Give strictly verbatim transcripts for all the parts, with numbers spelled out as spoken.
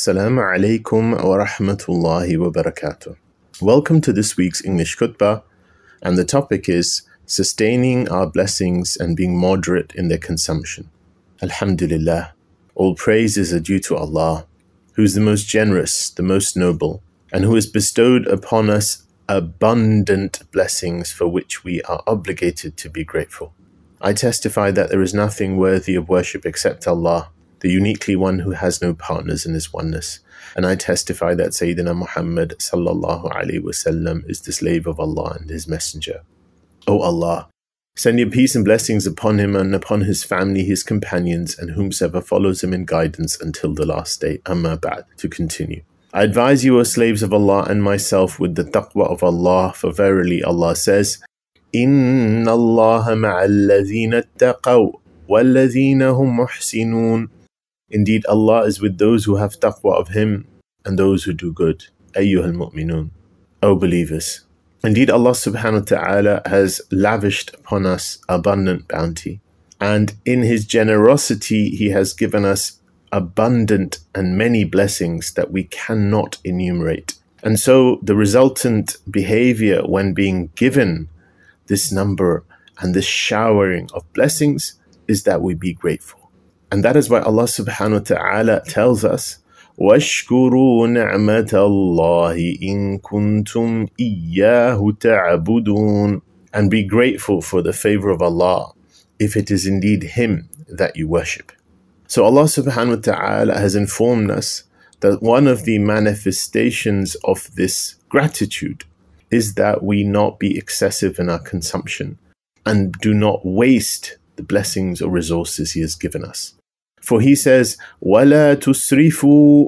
Assalamu alaikum wa rahmatullahi wa barakatuh. Welcome to this week's English khutbah, and the topic is sustaining our blessings and being moderate in their consumption. Alhamdulillah, all praises are due to Allah, who is the most generous, the most noble, and who has bestowed upon us abundant blessings for which we are obligated to be grateful. I testify that there is nothing worthy of worship except Allah, the uniquely one who has no partners in his oneness. And I testify that Sayyidina Muhammad sallallahu alaihi wasallam is the slave of Allah and his messenger. O Allah, send your peace and blessings upon him and upon his family, his companions, and whomsoever follows him in guidance until the last day. Amma ba'd, to continue. I advise you, O slaves of Allah, and myself with the taqwa of Allah, for verily Allah says, Inna Allah ma'alladhina attaqaw walladhina hum muhsinun. Indeed, Allah is with those who have taqwa of Him and those who do good. Ayyuhal mu'minun. O believers. Indeed, Allah subhanahu wa ta'ala has lavished upon us abundant bounty. And in His generosity, He has given us abundant and many blessings that we cannot enumerate. And so the resultant behavior when being given this number and this showering of blessings is that we be grateful. And that is why Allah subhanahu wa ta'ala tells us, وَاشْكُرُوا نِعْمَةَ اللَّهِ إِن كُنْتُمْ إِيَّاهُ تَعْبُدُونَ. And be grateful for the favor of Allah, if it is indeed Him that you worship. So Allah subhanahu wa ta'ala has informed us that one of the manifestations of this gratitude is that we not be excessive in our consumption and do not waste the blessings or resources He has given us. For He says, وَلَا تُسْرِفُوا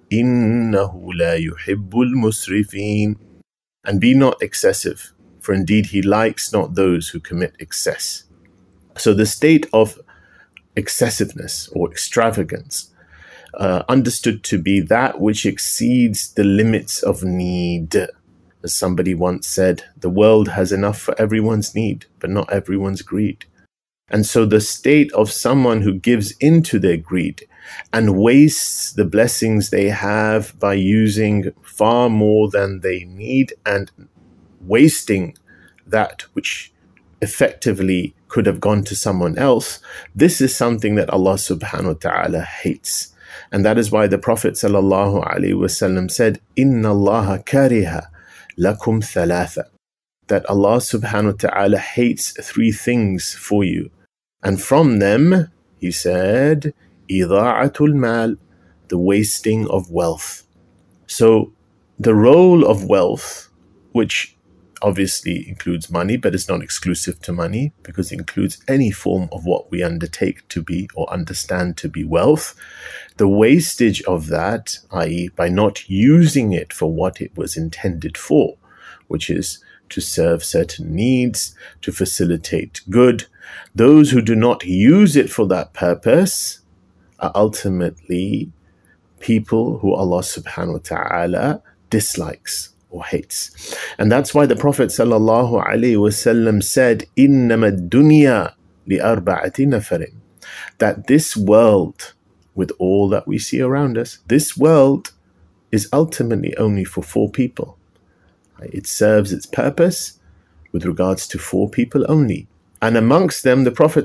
إِنَّهُ لَا يُحِبُّ الْمُسْرِفِينَ. And be not excessive, for indeed He likes not those who commit excess. So the state of excessiveness or extravagance, uh, understood to be that which exceeds the limits of need. As somebody once said, the world has enough for everyone's need, but not everyone's greed. And so the state of someone who gives into their greed and wastes the blessings they have by using far more than they need and wasting that which effectively could have gone to someone else, this is something that Allah subhanahu wa ta'ala hates. And that is why the Prophet sallallahu alaihi wasallam said, Inna Allah kariha lakum thalatha. That Allah subhanahu wa ta'ala hates three things for you. And from them, He said, إِضَاعَةُ الْمَالِ, the wasting of wealth. So the role of wealth, which obviously includes money, but it's not exclusive to money, because it includes any form of what we undertake to be or understand to be wealth, the wastage of that, that is by not using it for what it was intended for, which is to serve certain needs, to facilitate good. Those who do not use it for that purpose are ultimately people who Allah subhanahu wa ta'ala dislikes or hates. And that's why the Prophet sallallahu alaihi wasallam said, إِنَّمَا الدُّنْيَا لِأَرْبَعَةِ نَفَرٍ. That this world, with all that we see around us, this world is ultimately only for four people. It serves its purpose with regards to four people only. And amongst them, the Prophet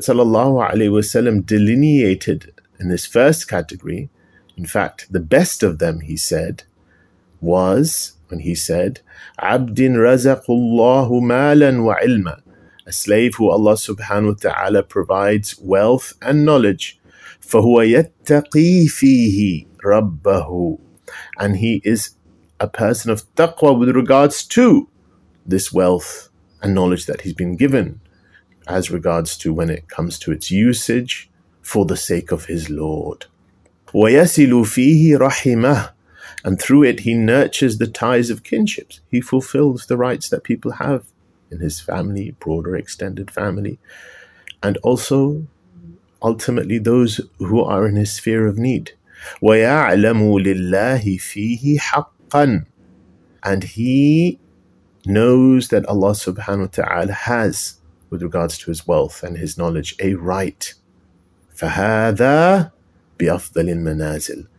ﷺ delineated in this first category, in fact, the best of them, he said, was when he said, عَبْدٍ رَزَقُ اللَّهُ مَالًا وَعِلْمًا, a slave who Allah subhanahu wa ta'ala provides wealth and knowledge, فَهُوَ يَتَّقِي فِيهِ رَبَّهُ, and he is a person of taqwa with regards to this wealth and knowledge that he's been given, as regards to when it comes to its usage for the sake of his Lord. وَيَسِلُ فِيهِ رَحِمَهُ, and through it he nurtures the ties of kinships. He fulfills the rights that people have in his family, broader extended family, and also ultimately those who are in his sphere of need. وَيَعْلَمُ لِلَّهِ فِيهِ حَقًّا, and he knows that Allah subhanahu wa ta'ala has, with regards to his wealth and his knowledge, a right. فَهَذَا بِأَفْضَلِ الْمَنَازِلِ,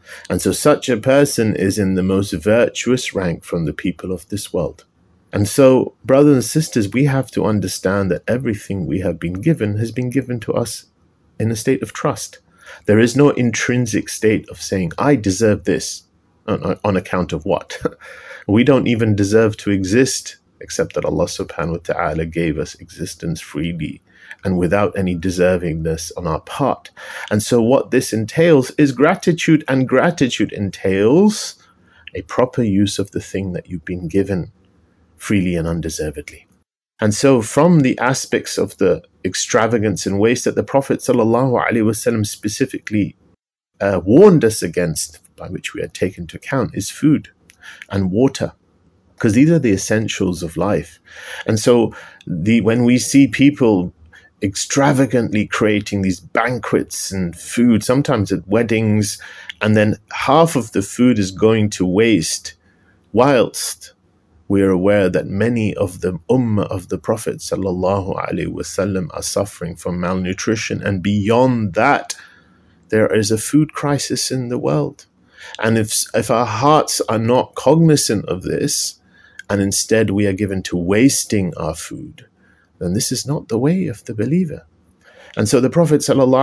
And so such a person is in the most virtuous rank from the people of this world. And so, brothers and sisters, we have to understand that everything we have been given has been given to us in a state of trust. There is no intrinsic state of saying, I deserve this. On, on account of what? We don't even deserve to exist, except that Allah subhanahu wa ta'ala gave us existence freely and without any deservingness on our part. And so what this entails is gratitude, and gratitude entails a proper use of the thing that you've been given freely and undeservedly. And so from the aspects of the extravagance and waste that the Prophet ﷺ specifically uh, warned us against, by which we are taken into account, is food and water, because these are the essentials of life. And so the when we see people extravagantly creating these banquets and food, sometimes at weddings, and then half of the food is going to waste, whilst we are aware that many of the ummah of the Prophet ﷺ are suffering from malnutrition, and beyond that, there is a food crisis in the world. And if, if our hearts are not cognizant of this, and instead we are given to wasting our food, then this is not the way of the believer. And so the Prophet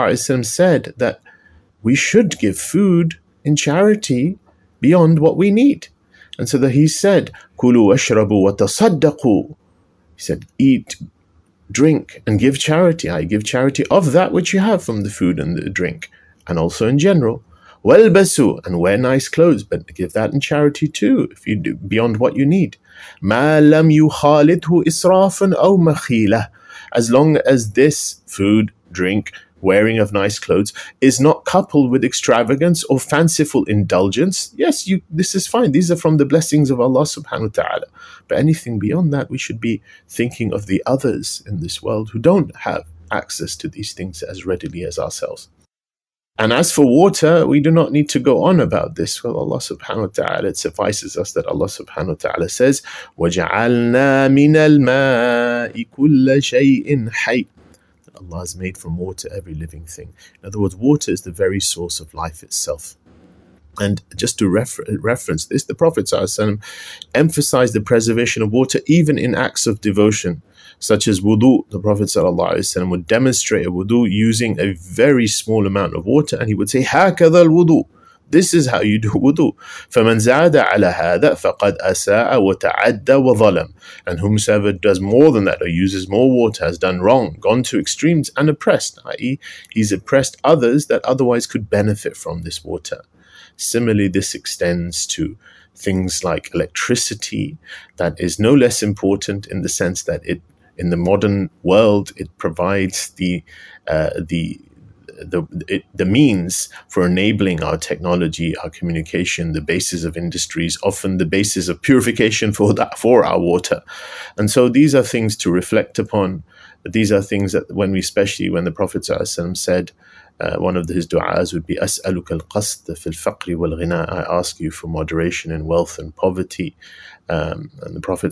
ﷺ said that we should give food in charity beyond what we need. And so that he said, Kulu washrabu wa tasaddaqu. He said, eat, drink, and give charity. I give charity of that which you have from the food and the drink, and also in general. Walbasu, and wear nice clothes, but give that in charity too, if you do beyond what you need. Ma lam yukhalidhu israfan aw makhila. As long as this food, drink, wearing of nice clothes is not coupled with extravagance or fanciful indulgence, yes, you this is fine. These are from the blessings of Allah subhanahu wa ta'ala. But anything beyond that, we should be thinking of the others in this world who don't have access to these things as readily as ourselves. And as for water, we do not need to go on about this. Well, Allah subhanahu wa ta'ala, it suffices us that Allah subhanahu wa ta'ala says, وَجَعَلْنَا مِنَ الْمَاءِ كُلَّ شَيْءٍ حَيٍّ. Allah has made from water every living thing. In other words, water is the very source of life itself. And just to refer- reference this, the Prophet ﷺ emphasized the preservation of water even in acts of devotion, such as wudu. The Prophet ﷺ would demonstrate a wudu using a very small amount of water, and he would say, هَكَذَا الْوُضُوء. This is how you do wudu. فَمَنْ زَادَ عَلَى هَذَا فَقَدْ أَسَاءَ وَتَعَدَّ وَظَلَمَ. And whomsoever does more than that or uses more water has done wrong, gone to extremes, and oppressed, that is, he's oppressed others that otherwise could benefit from this water. Similarly, this extends to things like electricity, that is no less important in the sense that it, in the modern world, it provides the uh, the the it, the means for enabling our technology, our communication, the basis of industries, often the basis of purification for that for our water. And so these are things to reflect upon. These are things that when we, especially when the Prophet ﷺ said, Uh, one of his du'as would be أسألك القصد في الفقر والغنى. I ask you for moderation in wealth and poverty. Um, and the Prophet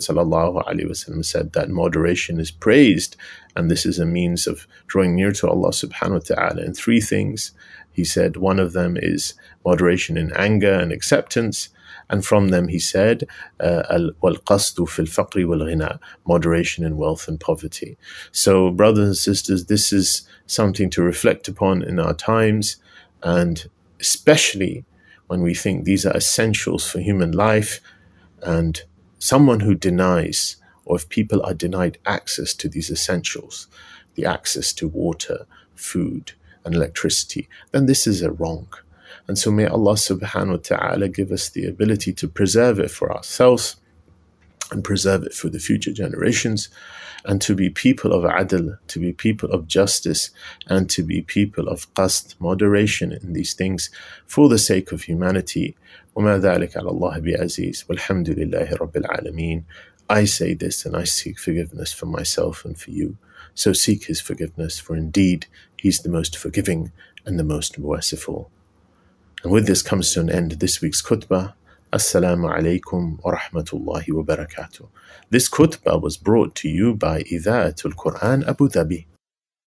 ﷺ said that moderation is praised, and this is a means of drawing near to Allah subhanahu wa ta'ala. And three things, he said, one of them is moderation in anger and acceptance. And from them he said, وَالْقَصْدُ فِي الْفَقْرِ وَالْغِنَى, moderation in wealth and poverty. So brothers and sisters, this is something to reflect upon in our times, and especially when we think these are essentials for human life. And someone who denies, or if people are denied access to these essentials, the access to water, food, and electricity, then this is a wrong. And so may Allah subhanahu wa ta'ala give us the ability to preserve it for ourselves and preserve it for the future generations, and to be people of adl, to be people of justice, and to be people of qasd, moderation in these things for the sake of humanity. وَمَا ذَلِكَ عَلَى اللَّهِ بِعَزِيزٍ وَالْحَمْدُ لِلَّهِ رَبِّ الْعَالَمِينَ. I say this and I seek forgiveness for myself and for you. So seek his forgiveness, for indeed he's the most forgiving and the most merciful. And with this comes to an end this week's khutbah. Assalamu alaikum wa rahmatullahi wa barakatuh. This khutbah was brought to you by Idha'atul Quran Abu Dhabi.